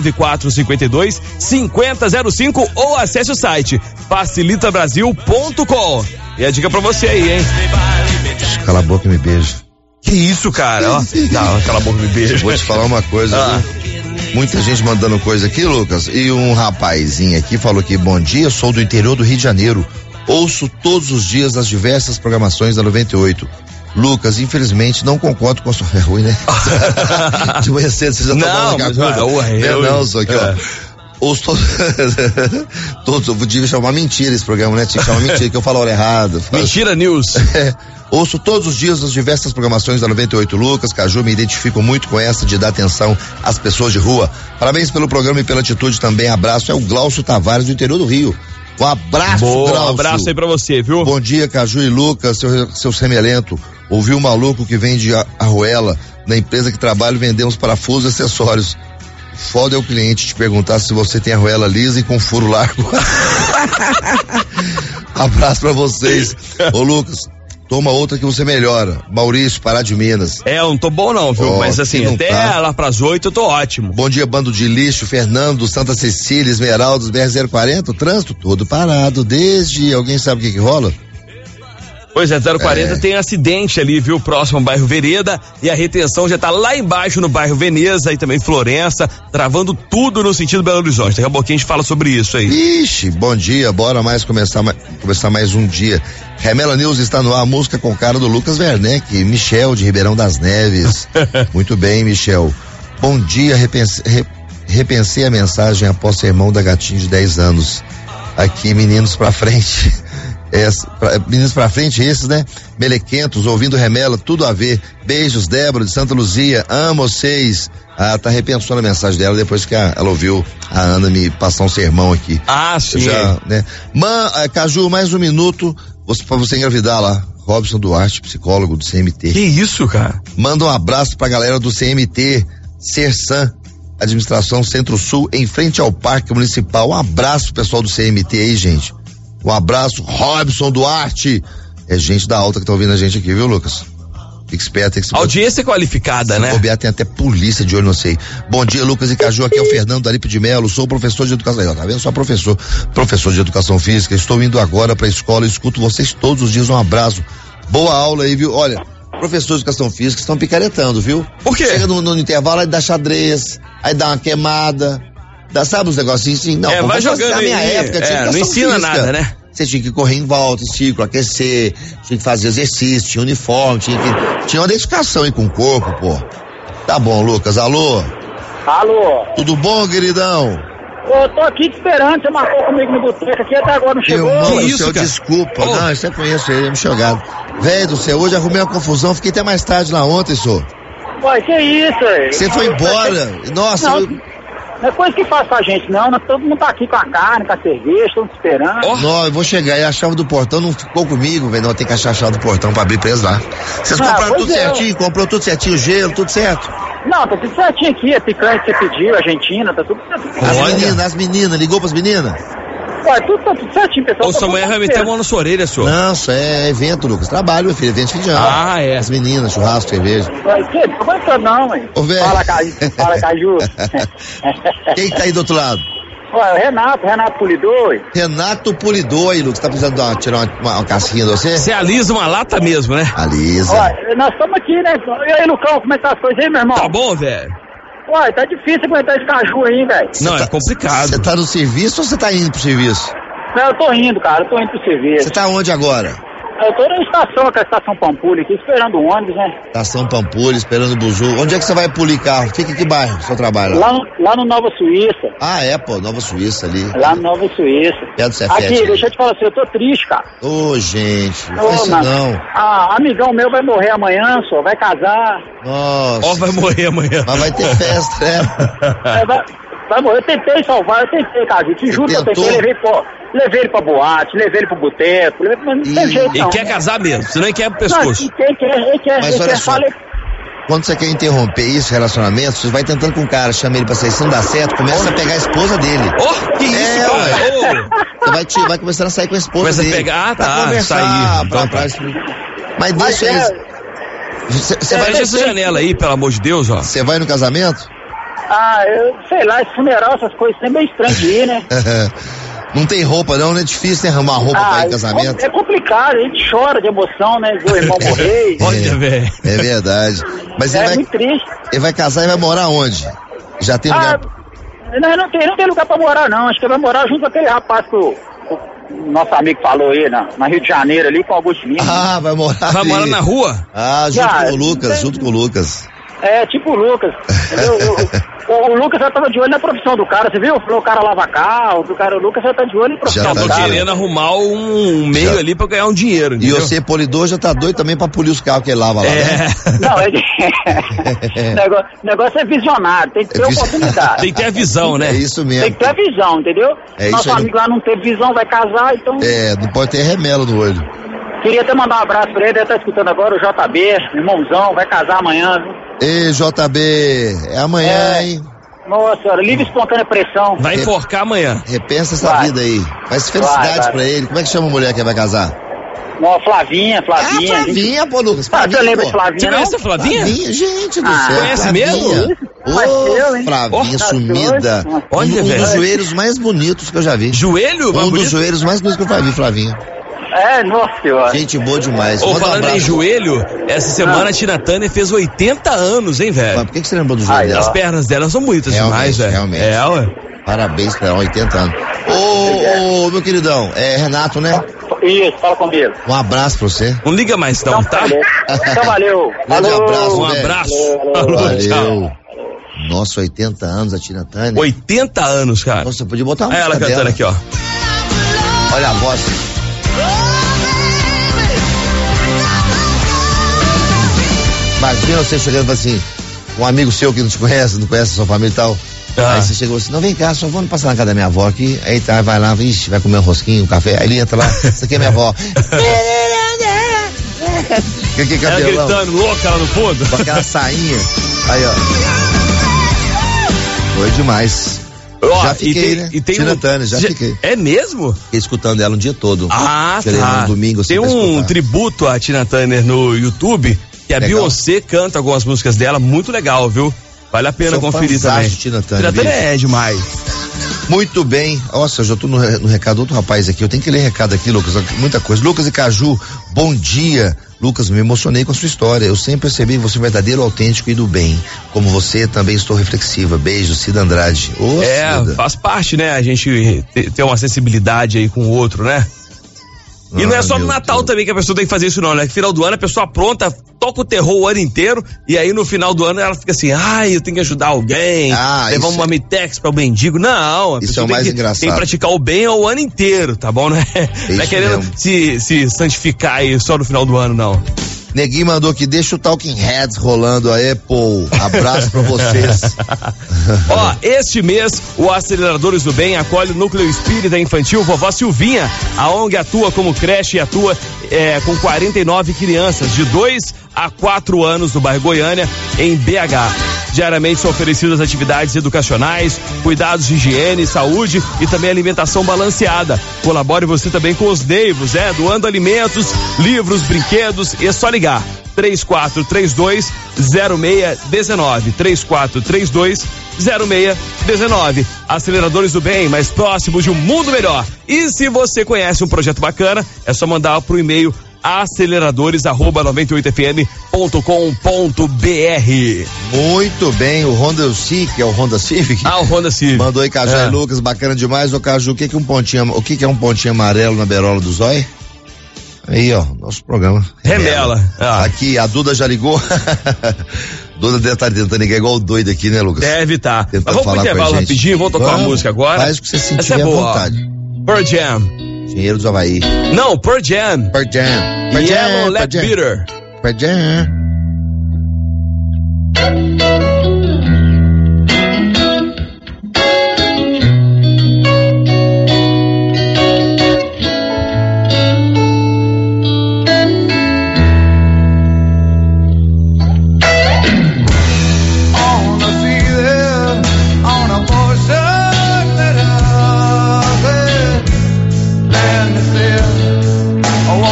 S3: 99452-5005 ou acesse o site facilitabrasil.com. E a dica pra você aí, hein?
S1: Cala a boca e me beija.
S3: Que isso, cara? Ó, não, cala a boca e me beija.
S1: Vou te falar uma coisa, viu? Muita gente mandando coisa aqui, Lucas, e um rapazinho aqui falou que bom dia, sou do interior do Rio de Janeiro, ouço todos os dias as diversas programações da 98. Lucas, infelizmente, não concordo com a sua... É ruim, né? De manhã cedo você já tá falando não, só que, ó. Ouço todos, eu devia chamar mentira esse programa, né? Tinha que chamar mentira, que eu falo a hora errada.
S3: Mentira News.
S1: Ouço todos os dias as diversas programações da 98 Lucas, Caju, me identifico muito com essa de dar atenção às pessoas de rua. Parabéns pelo programa e pela atitude também. Abraço, é o Glaucio Tavares do interior do Rio. Um abraço, Glaucio.
S3: Um abraço aí pra você, viu?
S1: Bom dia, Caju e Lucas, seu semelhento. Ouvi um maluco que vende arruela na empresa que trabalho, vendemos parafusos e acessórios. Foda é o cliente te perguntar se você tem arruela lisa e com furo largo. Abraço pra vocês. Ô, Lucas, toma outra que você melhora. Maurício, Pará de Minas.
S3: Eu não tô bom não, viu? Mas assim, até lá pras 8 eu tô ótimo.
S1: Bom dia, bando de lixo. Fernando, Santa Cecília, Esmeraldas, BR-040, o trânsito todo parado desde, alguém sabe o que rola?
S3: Pois é, 040 tem acidente ali, viu? Próximo ao bairro Vereda, e a retenção já tá lá embaixo no bairro Veneza e também Florença, travando tudo no sentido Belo Horizonte. Daqui a pouquinho a gente fala sobre isso aí.
S1: Ixi, bom dia, bora começar mais um dia. Remela News está no ar, música com cara do Lucas Werneck, Michel de Ribeirão das Neves. Muito bem, Michel. Bom dia, repensei a mensagem após o sermão da gatinha de 10 anos. Aqui, meninos pra frente. Meninos pra frente, esses, né? Melequentos, ouvindo Remela, tudo a ver. Beijos, Débora de Santa Luzia, amo vocês. Tá repensando a mensagem dela depois que ela ouviu a Ana me passar um sermão aqui.
S3: Sim.
S1: Né? Caju, mais um minuto pra você engravidar lá. Robson Duarte, psicólogo do CMT.
S3: Que isso, cara?
S1: Manda um abraço pra galera do CMT, Sersan, Administração Centro-Sul, em frente ao Parque Municipal. Um abraço, pessoal do CMT aí, gente. Um abraço, Robson Duarte. É gente da alta que tá ouvindo a gente aqui, viu, Lucas? Fique esperto.
S3: Audiência qualificada, né?
S1: Bobear, tem até polícia de olho, não sei. Bom dia, Lucas e Caju, aqui é o Fernando Alipe de Melo, sou professor de educação, tá vendo? Só professor de educação física, estou indo agora pra escola, escuto vocês todos os dias, um abraço. Boa aula aí, viu? Olha, professores de educação física estão picaretando, viu?
S3: Por quê?
S1: Chega no intervalo, aí dá xadrez, aí dá uma queimada, sabe os negocinhos assim? Não,
S3: vai jogando
S1: na minha época,
S3: não ensina
S1: física.
S3: Nada, né?
S1: Você tinha que correr em volta, ciclo, aquecer, tinha que fazer exercício, tinha uniforme, tinha uma dedicação aí com o corpo, pô. Tá bom, Lucas, alô?
S7: Alô?
S1: Tudo bom, queridão?
S7: Eu tô aqui te esperando, você marcou comigo no boteco aqui, até agora não chegou.
S1: Irmão do
S3: isso,
S1: céu,
S3: cara?
S1: desculpa, não, isso eu conheço ele, é um jogado. Velho do céu, hoje arrumei uma confusão, fiquei até mais tarde lá ontem, senhor.
S7: Ué, que isso, velho?
S1: Você foi embora, nossa...
S7: Não é coisa que faz com a gente, não. Todo mundo tá aqui com a carne, com a cerveja, estamos esperando.
S1: Não, eu vou chegar aí, a chave do portão não ficou comigo, velho. Não, tem que achar a chave do portão pra abrir pra eles lá. Vocês compraram tudo certinho? Comprou tudo certinho, o gelo, tudo certo?
S7: Não, tá tudo certinho aqui, a picanha que você pediu, a Argentina, tá tudo certinho.
S1: As meninas, ligou pras meninas?
S7: Ué, tá tudo certinho, pessoal.
S3: Ô, sua mulher vai meter a mão na sua orelha, senhor.
S1: Não, isso é evento, Lucas. Trabalho, meu filho, evento de fim de ano.
S3: É.
S1: As meninas, churrasco, cerveja.
S7: Ué, que? Não vai entrar não, hein?
S1: Ô, velho.
S7: Fala, Caju.
S1: Quem que tá aí do outro lado?
S7: Ué, o Renato Polidor.
S1: Renato Polidor aí, Lucas. Tá precisando tirar uma casquinha de você?
S3: Você alisa uma lata mesmo, né?
S1: Alisa.
S7: Ué, nós estamos aqui, né? E aí, Lucão, como é que tá as coisas aí, meu irmão?
S3: Tá bom, velho?
S7: Ué, tá difícil aguentar esse Caju aí, velho.
S3: Não, é complicado.
S1: Você tá no serviço ou você tá indo pro serviço?
S7: Não, eu tô indo, cara, eu tô indo pro serviço.
S1: Você tá onde agora?
S7: Eu tô na estação, que é a estação Pampulha aqui, esperando o ônibus, né?
S1: Estação Pampulha, esperando o buzu. Onde é que você vai polir carro? Fica em que bairro, seu trabalho?
S7: Lá no Nova Suíça.
S1: Nova Suíça ali.
S7: Lá no Nova Suíça.
S1: Perto do Cefete.
S7: Aqui, deixa eu te falar assim, eu tô triste, cara.
S1: Gente, não faz isso não.
S7: Amigão meu vai morrer amanhã, só, vai casar.
S1: Nossa.
S3: Vai morrer amanhã.
S1: Mas vai ter festa, né?
S7: Vai morrer, eu tentei salvar, cara, te juro que eu tentei, levei ele pra boate, levei ele pro boteco, mas não tem jeito não.
S3: E quer casar mesmo, senão ele quer pescoço.
S7: Ele quer,
S1: mas olha só, quando você quer interromper isso, relacionamento, você vai tentando com o cara, chama ele pra sair, se não dá certo, começa a pegar a esposa dele.
S3: Que isso, cara?
S1: Você vai começando a sair com a esposa
S3: começa
S1: dele.
S3: Começa a pegar,
S1: pra conversar,
S3: sair.
S1: Mas deixa isso.
S3: Você vai essa janela aí, pelo amor de Deus, ó.
S1: Você vai no casamento?
S7: Eu sei lá, esse funeral, essas coisas, é meio estranho de ir, né?
S1: Não tem roupa não, é difícil, né, arrumar roupa pra ir em casamento.
S7: É complicado, a gente chora de emoção, né, ver o irmão morrer.
S3: Olha, velho.
S1: É verdade. Mas
S7: ele muito triste.
S1: Ele vai casar e vai morar onde? Já tem lugar?
S7: Não tem lugar pra morar não, acho que ele vai morar junto com aquele rapaz que o nosso amigo falou aí, na Rio de Janeiro ali, com o Augusto Lima.
S1: Vai morar
S3: Vai morar na rua?
S1: Junto com o Lucas.
S7: É, tipo o Lucas. O Lucas já tava de olho na profissão do cara, você viu? O cara lava carro, o Lucas já tá de olho na profissão do cara.
S3: Já tô querendo arrumar um meio ali pra ganhar um dinheiro, entendeu?
S1: E você, polidor, já tá doido também pra polir os carros que ele lava lá, né?
S7: Não, o negócio é visionário, tem que ter oportunidade.
S3: Tem que ter a visão, né?
S1: É isso mesmo.
S7: Tem que ter a visão, entendeu? Nosso amigo lá não teve visão, vai casar, então...
S1: não pode ter remelo no olho.
S7: Queria até mandar um abraço pra ele, ele tá escutando agora, o JB, irmãozão, vai casar amanhã, viu?
S1: Ei, JB, é amanhã, hein?
S7: Nossa senhora, livre espontânea pressão.
S3: Vai enforcar amanhã.
S1: Repensa essa vida aí. Faz felicidade pra ele. Como é que chama a mulher que vai casar?
S7: Não, Flavinha.
S1: Flavinha, pô, Lucas.
S7: Você lembra de Flavinha,
S3: Você conhece a Flavinha?
S1: Flavinha, gente do céu.
S3: Conhece
S1: Flavinha.
S3: mesmo?
S1: Flavinha sumida.
S3: Olha,
S1: um
S3: velho.
S1: dos joelhos mais bonitos que eu já vi.
S3: Joelho?
S1: Um dos joelhos mais bonitos que eu já vi, Flavinha.
S7: Nossa senhora.
S1: Gente boa demais.
S3: Falando em joelho, essa semana a Tina Turner fez 80 anos, hein, velho?
S1: Mas por que você lembrou do joelho dela?
S3: As pernas dela são bonitas demais, velho.
S1: Realmente.
S3: Ué.
S1: Parabéns pra ela, 80 anos. Ô, meu queridão, Renato, né?
S7: Isso, fala comigo.
S1: Um abraço pra você.
S3: Não liga mais então, tá?
S7: Então valeu.
S1: Grande abraço,
S3: Um
S1: velho.
S3: abraço.
S1: Valeu. Nossa, 80 anos a Tina Turner.
S3: 80 anos, cara.
S1: Nossa, podia botar uma música
S3: Ela cantando
S1: dela.
S3: aqui, ó.
S1: Olha a voz. Imagina você chegando e falando assim, um amigo seu que não te conhece, não conhece a sua família e tal. Aí você chegou assim, não, vem cá, só vamos passar na casa da minha avó aqui. Aí tá, vai lá, ixi, vai comer um rosquinho, um café. Aí ele entra lá, isso aqui é minha avó. Que
S3: Ela gritando, louca lá no fundo.
S1: Com aquela sainha. Aí, ó. Foi demais. Já fiquei, né? Tina Turner, já fiquei.
S3: É mesmo?
S1: Fiquei escutando ela um dia todo.
S3: Ah,
S1: Tirei
S3: tá.
S1: Um domingo,
S3: tem um tributo à Tina Turner no YouTube, que a Beyoncé canta algumas músicas dela, muito legal, viu? Vale a pena conferir também.
S1: Tina Turner
S3: é demais.
S1: Muito bem. Nossa, eu já tô no recado outro rapaz aqui. Eu tenho que ler recado aqui, Lucas. Muita coisa. Lucas e Caju, bom dia. Lucas, me emocionei com a sua história. Eu sempre percebi você verdadeiro, autêntico e do bem. Como você, também estou reflexiva. Beijo, Cida Andrade. Cida.
S3: Faz parte, né? A gente ter uma sensibilidade aí com o outro, né? E não é só no Natal também que a pessoa tem que fazer isso não, né? No final do ano a pessoa pronta, toca o terror o ano inteiro e aí no final do ano ela fica assim, eu tenho que ajudar alguém, levar uma Mitex para o mendigo. Não, a
S1: isso é o mais engraçado.
S3: Tem que praticar o bem o ano inteiro, tá bom, né? Não é querendo se santificar aí só no final do ano, não.
S1: Neguinho mandou aqui, deixa o Talking Heads rolando aí, pô. Abraço pra vocês.
S3: Ó, este mês, o Aceleradores do Bem acolhe o Núcleo Espírita Infantil Vovó Silvinha. A ONG atua como creche e atua com 49 crianças de 2 a 4 anos do bairro Goiânia, em BH. Diariamente são oferecidas atividades educacionais, cuidados de higiene, saúde e também alimentação balanceada. Colabore você também com os Neivos, doando alimentos, livros, brinquedos. É só ligar 3432-0619 3432-0619. Aceleradores do Bem, mais próximos de um mundo melhor. E se você conhece um projeto bacana, é só mandar pro e-mail aceleradores@98fm.com.br.
S1: Muito bem, o Honda Civic, o Honda Civic?
S3: O Honda Civic.
S1: Mandou aí Caju e Lucas, bacana demais. Ô Caju, o que é um pontinho amarelo na berola do zóio? Aí, ó, nosso programa.
S3: Remela.
S1: Aqui, a Duda já ligou. Duda deve estar tentando ligar igual doido aqui, né, Lucas?
S3: Deve estar. Mas vamos pro intervalo rapidinho, vamos tocar uma música agora.
S1: Faz o que você sentir à vontade.
S3: Pearl Jam.
S1: Dinheiro do Havaí.
S3: Não, Pearl Jam.
S1: Pearl Jam. Pearl
S3: Yellow Let Bitter.
S1: Pearl Jam.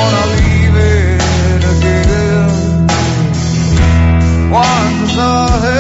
S8: I wanna leave it again. Once I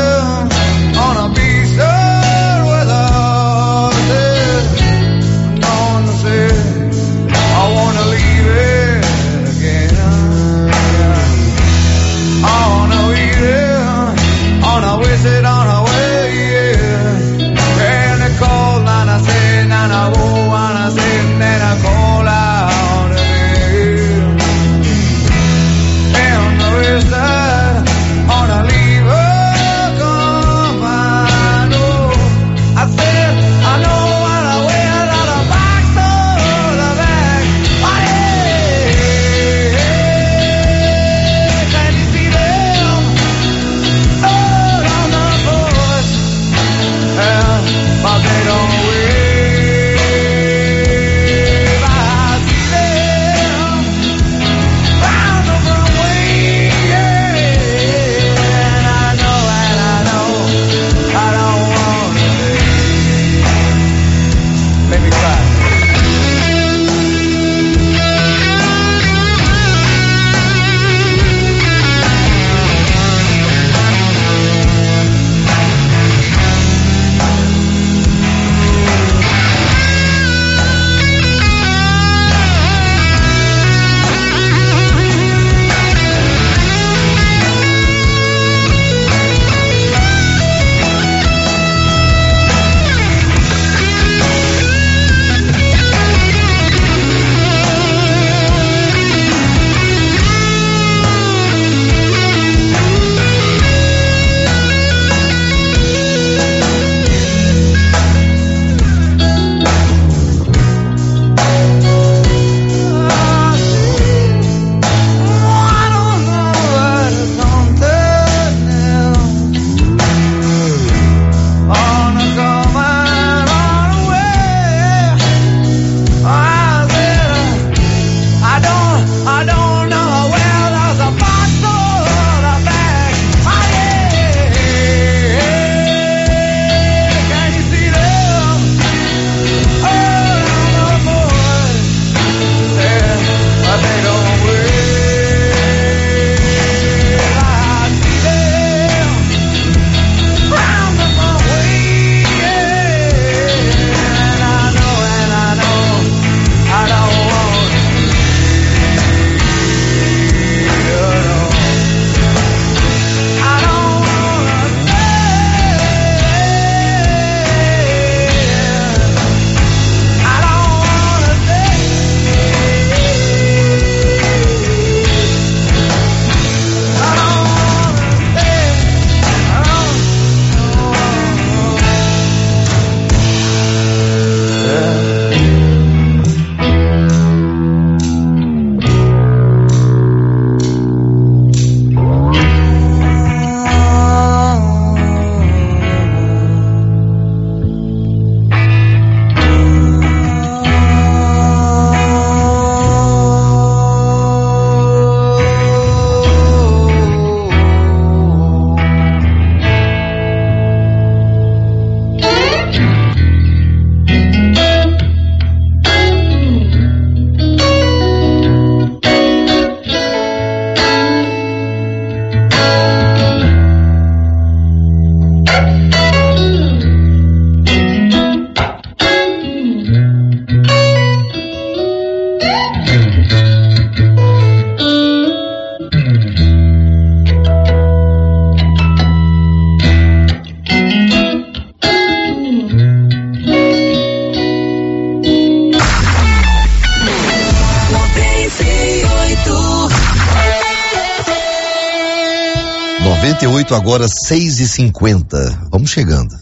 S1: 98, agora 6h50. Vamos chegando.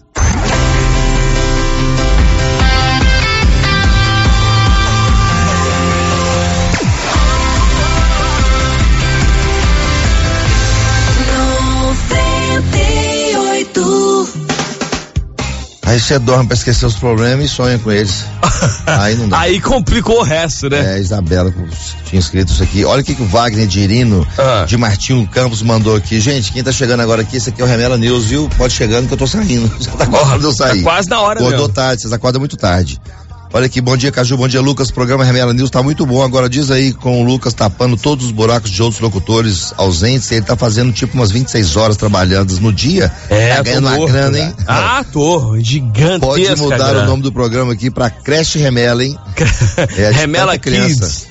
S1: Aí você dorme pra esquecer os problemas e sonha com eles. Aí não dá.
S3: Aí complicou o resto, né?
S1: Isabela tinha escrito isso aqui. Olha o que o Wagner de Irino, de Martinho Campos, mandou aqui. Gente, quem tá chegando agora aqui, esse aqui é o Remela News, viu? Pode chegando que eu tô saindo. Já tá quase de eu sair.
S3: Tá quase na hora,
S1: acordou tarde, vocês acordam muito tarde. Olha aqui, bom dia, Caju, bom dia, Lucas. O programa Remela News tá muito bom. Agora diz aí, com o Lucas tapando todos os buracos de outros locutores ausentes, ele tá fazendo tipo umas 26 horas trabalhando no dia. Tá ganhando uma grana, hein?
S3: Tô gigantesca.
S1: Pode mudar o nome do programa aqui pra Creche Remela, hein?
S3: Remela Kids.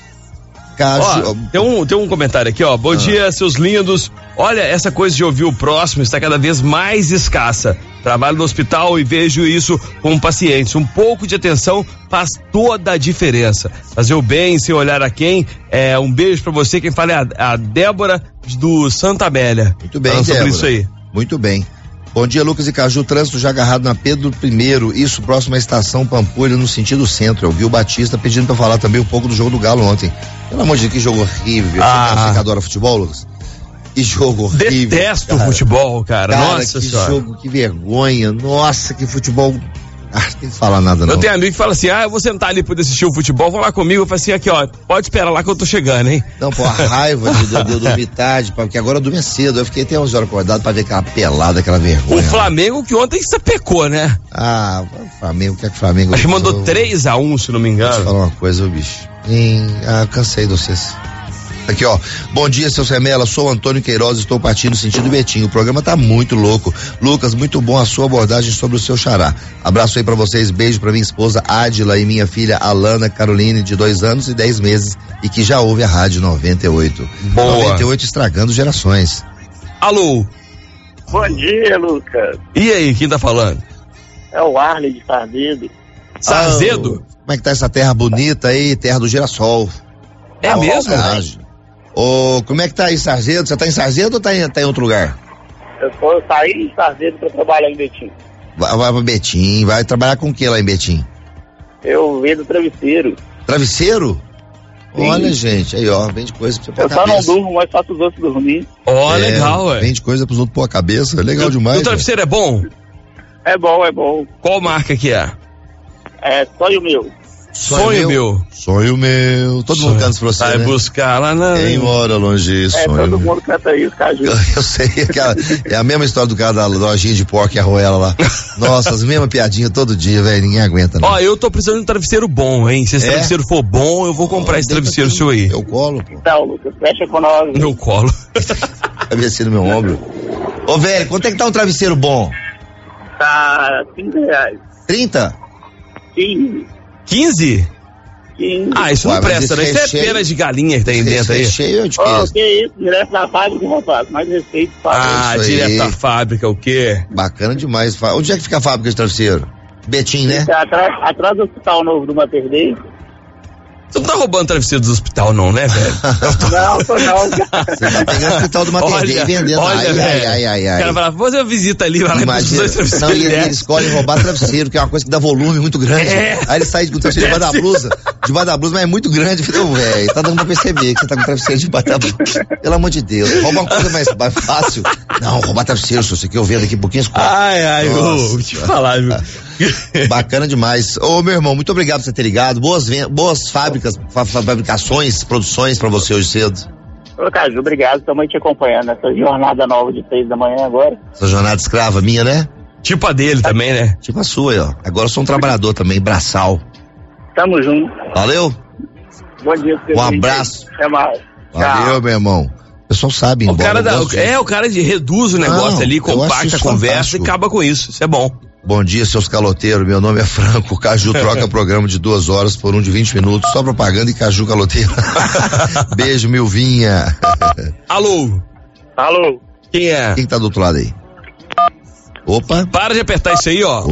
S3: Ó, tem um comentário aqui, ó. Bom dia, seus lindos. Olha, essa coisa de ouvir o próximo está cada vez mais escassa. Trabalho no hospital e vejo isso com pacientes. Um pouco de atenção faz toda a diferença. Fazer o bem sem olhar a quem. Um beijo pra você. Quem fala é a Débora do Santa Amélia.
S1: Muito bem, Débora. Sobre isso aí. Muito bem. Bom dia, Lucas e Caju. Trânsito já agarrado na Pedro I, isso próximo à estação Pampulha, no sentido centro. Eu vi o Batista pedindo pra falar também um pouco do jogo do Galo ontem. Pelo amor de Deus, que jogo horrível. Você que adora futebol, Lucas? Que jogo horrível.
S3: Detesto futebol, cara. Nossa
S1: que
S3: senhora.
S1: Jogo, que vergonha. Nossa, que futebol. Não tem que falar nada, não.
S3: Eu tenho amigo que fala assim, eu vou sentar ali pra assistir o futebol, vão lá comigo. Eu falo assim, aqui, ó, pode esperar lá que eu tô chegando, hein?
S1: Não, pô, a raiva de eu dormir tarde, porque agora eu dormi cedo. Eu fiquei até 11 horas acordado pra ver aquela pelada, aquela vergonha.
S3: O Flamengo que ontem sapecou, né?
S1: O Flamengo, o que é que o Flamengo...
S3: Acho que mandou 3-1, se não me engano.
S1: Deixa eu falar uma coisa, bicho. Cansei de vocês. Aqui, ó. Bom dia, seus Remela. Sou o Antônio Queiroz, estou partindo sentido Betinho. O programa tá muito louco. Lucas, muito bom a sua abordagem sobre o seu xará. Abraço aí pra vocês, beijo pra minha esposa Ádila e minha filha Alana Caroline, de 2 anos e 10 meses, e que já ouve a Rádio 98.
S3: Boa.
S1: 98 estragando gerações.
S3: Alô.
S7: Bom dia, Lucas.
S3: E aí, quem tá falando?
S7: É o Arley de Sarzedo.
S3: Sarzedo?
S1: Como é que tá essa terra bonita aí, terra do girassol?
S3: É mesmo?
S1: Como é que tá aí, Sarzedo? Você tá em Sarzedo ou tá em outro lugar?
S7: Eu saí de Sarzedo pra trabalhar em Betim.
S1: Vai pra Betim, vai trabalhar com o que lá em Betim?
S7: Eu vendo travesseiro.
S1: Travesseiro?
S7: Sim.
S1: Olha, gente, aí ó, vende coisa pra você pôr a
S7: cabeça.
S1: Eu
S7: só não durmo, mas faço os outros dormir.
S3: Legal, ué.
S1: Vende coisa pros outros pôr a cabeça, é legal demais.
S3: O travesseiro é bom?
S7: É bom, é bom.
S3: Qual marca que é?
S7: É Sonho Meu.
S3: Sonho meu.
S1: Sonho meu. Todo mundo canta pra você,
S3: vai, né? Buscar lá na...
S1: Quem mora longe, sonho
S7: todo mundo canta isso, Caju.
S1: Eu sei, é a mesma história do cara da lojinha de porco e arroela lá. Nossa, as mesmas piadinhas todo dia, velho, ninguém aguenta, não.
S3: Ó, eu tô precisando de um travesseiro bom, hein? Se esse travesseiro for bom, eu vou comprar esse travesseiro seu aí.
S1: Eu colo, pô.
S7: Não, Lucas, fecha com nós.
S3: Eu colo.
S1: Cabeceiro no meu ombro. Ô, velho, quanto é que tá um travesseiro bom?
S7: Tá R$30.
S1: 30?
S7: 15.
S3: 15? Isso não presta, né? Isso é pena de galinha que tem dentro aí.
S1: Cheio de
S7: que isso, direto da fábrica, rapaz. Mais respeito,
S3: direto da fábrica, o quê?
S1: Bacana demais. Onde é que fica a fábrica de travesseiro? Betim, né?
S7: Atrás do Hospital Novo do Mater Dei.
S3: Você não tá roubando travesseiro do hospital, não, né, velho?
S7: Não, tô não.
S1: Você tá pegando o hospital do Mater Dei e vendendo.
S3: Olha,
S1: ai.
S3: O cara fala, vou fazer uma visita ali, vai lá e
S1: não, e eles escolhem roubar travesseiro, que é uma coisa que dá volume muito grande. Aí ele sai com o travesseiro debaixo da blusa, mas é muito grande. Ô, velho, tá dando pra perceber que você tá com o travesseiro debaixo da blusa. Pelo amor de Deus, rouba uma coisa mais fácil. Não, roubar travesseiro, se você quer eu vendo aqui um pouquinho.
S3: Vou te falar, viu?
S1: Bacana demais. Ô, meu irmão, muito obrigado por você ter ligado. Boas fabricações, produções pra você hoje cedo.
S7: Ô, Caju, obrigado. Estamos te acompanhando nessa jornada nova de 6 da manhã agora.
S1: Essa jornada escrava minha, né?
S3: Tipo a dele também, né?
S1: Tipo a sua, ó. Agora eu sou um trabalhador também, braçal.
S7: Tamo junto.
S1: Valeu?
S7: Bom dia.
S1: Um abraço.
S7: Até mais.
S1: Valeu, meu irmão. O pessoal sabe,
S3: o cara reduz o negócio ali, compacta a conversa e acaba com isso. Isso é bom.
S1: Bom dia, seus caloteiros. Meu nome é Franco. Caju troca programa de 2 horas por um de 20 minutos. Só propaganda e Caju caloteiro. Beijo, Milvinha.
S3: Alô? Quem é?
S1: Quem tá do outro lado aí? Opa.
S3: Para de apertar isso aí, ó.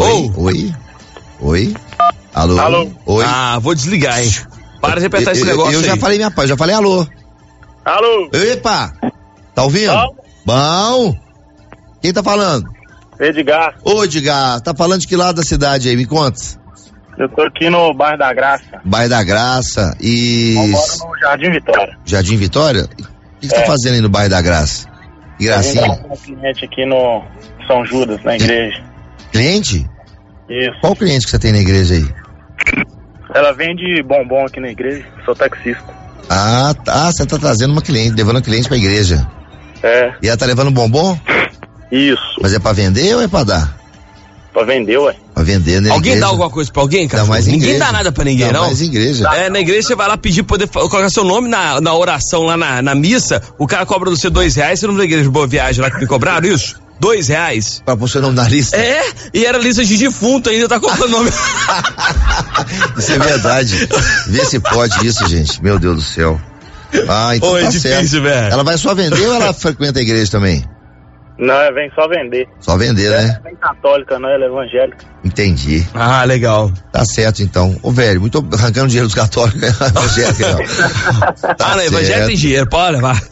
S1: Oi. Alô? Oi.
S3: Vou desligar, hein? Para de apertar esse negócio aí.
S1: Eu já falei minha paz, já falei alô.
S7: Alô?
S1: Epa! Tá ouvindo? Bom. Quem tá falando?
S7: Edgar.
S1: Ô, Edgar, tá falando de que lado da cidade aí? Me conta.
S7: Eu tô aqui no bairro da Graça.
S1: Bairro da Graça e...
S7: Eu moro no Jardim Vitória.
S1: Jardim Vitória? O que você tá fazendo aí no bairro da Graça? Que gracinha.
S7: Eu tenho um cliente aqui no São Judas, na igreja.
S1: Cliente?
S7: Isso.
S1: Qual cliente que você tem na igreja aí?
S7: Ela vende bombom aqui na igreja, sou taxista.
S1: Ah, tá. Você tá trazendo uma cliente, levando uma cliente pra igreja.
S7: É.
S1: E ela tá levando bombom?
S7: Isso.
S1: Mas é pra vender ou é pra dar?
S7: Pra vender, ué.
S1: Pra vender, né?
S3: Alguém dá alguma coisa pra alguém, cara? Ninguém dá nada pra ninguém, não?
S1: Mas igreja.
S3: É, na igreja você vai lá pedir poder colocar seu nome na oração lá na missa, o cara cobra você R$2, você não viu a igreja de Boa Viagem lá que me cobraram isso? R$2.
S1: Pra pôr seu nome na lista?
S3: É, e era lista de defunto ainda, tá colocando nome.
S1: Isso é verdade. Vê se pode isso, gente. Meu Deus do céu. Ah, então tá
S3: difícil,
S1: certo.
S3: velho.
S1: Ela vai só vender ou ela frequenta a igreja também?
S7: Não, ela vem só vender.
S1: Só vender, né?
S7: Ela é católica, não, ela é evangélica.
S1: Entendi.
S3: Ah, legal.
S1: Tá certo, então. Ô, velho, muito arrancando dinheiro dos católicos, né? Evangélica, ó.
S3: Tá não, evangélica tem dinheiro, pode levar.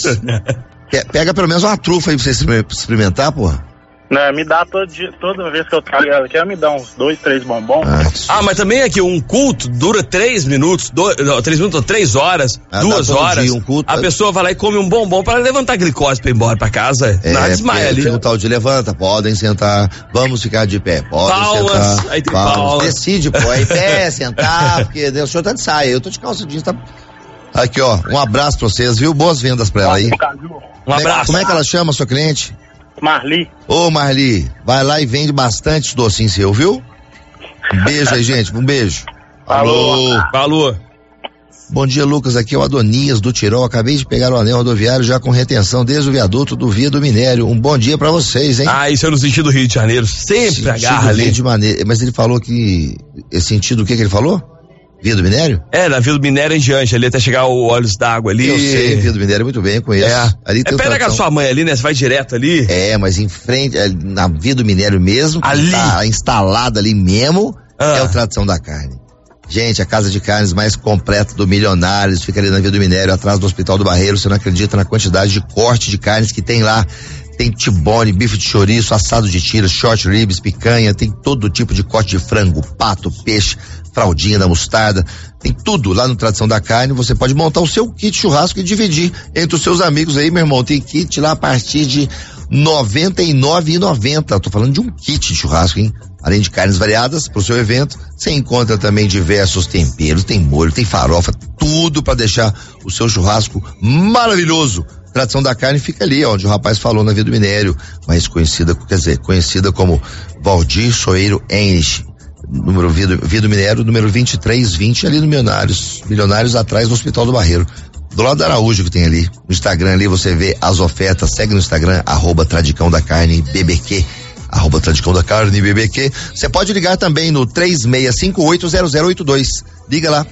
S1: Pega pelo menos uma trufa aí pra você experimentar, porra.
S7: Não, me dá toda vez que eu trago ela aqui, ela me dá uns 2, 3 bombons.
S3: Mas também aqui um culto dura 3 minutos, 3 horas, 2 horas.
S1: Dia, um culto,
S3: a pessoa vai lá e come um bombom para levantar a glicose pra ir embora pra casa. Nada desmaia ali.
S1: O tal de levanta, podem sentar, vamos ficar de pé, podem
S3: palmas,
S1: sentar.
S3: Aí tem palmas.
S1: Decide, pô, é em pé, sentar, porque o senhor tá de saia, eu tô de calça jeans, tá... Aqui, ó, um abraço pra vocês, viu? Boas vendas pra ela aí.
S3: Um abraço.
S1: Como é que ela chama, sua cliente?
S7: Marli.
S1: Ô, Marli, vai lá e vende bastante docinho seu, viu? Um beijo aí, gente, um beijo.
S7: Alô.
S3: Falou.
S1: Bom dia, Lucas, aqui é o Adonias do Tirol, acabei de pegar o anel rodoviário já com retenção desde o viaduto do Via do Minério. Um bom dia pra vocês, hein?
S3: Ah, isso é no sentido do Rio de Janeiro, sempre agarra ali.
S1: Mas ele falou que, esse sentido, o que ele falou? Via do Minério?
S3: É, na Via do Minério em diante, ali até chegar o Olhos d'Água ali.
S1: Eu sei, Via do Minério muito bem, conheço. Ali tem
S3: perto da casa da sua mãe ali, né? Você vai direto ali.
S1: É, mas em frente, na Via do Minério mesmo,
S3: ali
S1: tá instalado ali mesmo, é o Tradição da Carne. Gente, a casa de carnes mais completa do Milionários, fica ali na Via do Minério, atrás do Hospital do Barreiro. Você não acredita na quantidade de corte de carnes que tem lá. Tem tibone, bife de chouriço, assado de tira, short ribs, picanha, tem todo tipo de corte de frango, pato, peixe, fraldinha da mostarda, tem tudo lá no Tradição da Carne. Você pode montar o seu kit churrasco e dividir entre os seus amigos aí, meu irmão. Tem kit lá a partir de R$ 99,90. Tô falando de um kit de churrasco, hein? Além de carnes variadas pro seu evento, você encontra também diversos temperos, tem molho, tem farofa, tudo para deixar o seu churrasco maravilhoso. Tradição da Carne fica ali, onde o rapaz falou, na Via do Minério, mas conhecida como Valdir Soeiro Enich, número Via do Minério, número 2320, ali no Milionários atrás do Hospital do Barreiro. Do lado da Araújo que tem ali, no Instagram ali você vê as ofertas, segue no Instagram, @Tradicão da Carne BBQ, @Tradicão da Carne BBQ. Você pode ligar também no 36580082. Liga lá,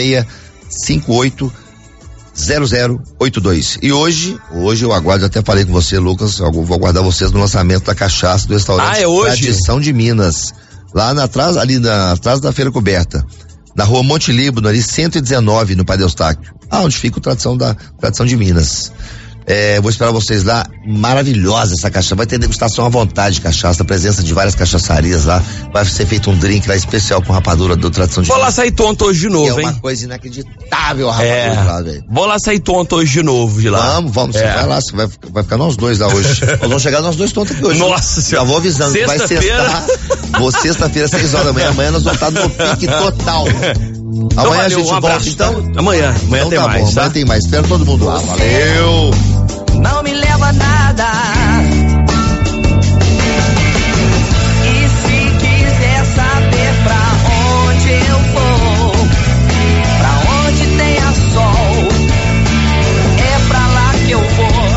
S1: 36580082. E hoje eu aguardo, até falei com você, Lucas, eu vou aguardar vocês no lançamento da cachaça do restaurante Tradição de Minas. Lá atrás da Feira Coberta. Na rua Monte Líbano, ali 119, no Padre Eustáquio. Onde fica o Tradição de Minas. Vou esperar vocês lá. Maravilhosa essa cachaça. Vai ter degustação à vontade de cachaça, a presença de várias cachaçarias lá. Vai ser feito um drink lá especial com rapadura do Tradição de Minas.
S3: Vou lá sair tonto hoje de novo, hein?
S1: É uma coisa inacreditável a rapadura lá, velho.
S3: Vou lá sair tonto hoje de novo de lá.
S1: Vamos, você vai lá, vai ficar nós dois lá hoje. Nós vamos chegar nós dois tontos aqui hoje.
S3: Nossa
S1: senhora. Já vou avisando, vai sextar. Sexta-feira, 6 horas da manhã. Amanhã nós vamos estar no pique total. Amanhã a gente volta, então?
S3: Amanhã então
S1: tem
S3: mais.
S1: Bom, amanhã tem mais. Espero todo mundo lá. Valeu!
S6: Não me leva a nada. E se quiser saber pra onde eu vou, pra onde tenha sol, é pra lá que eu vou.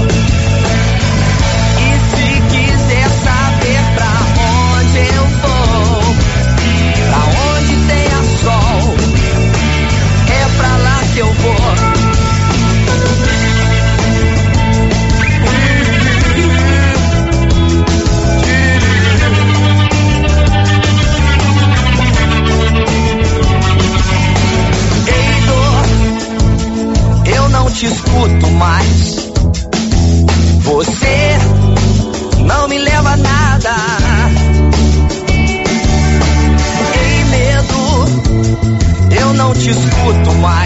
S6: E se quiser saber pra onde eu vou, pra onde tenha sol, é pra lá que eu vou.
S8: te escuto mais.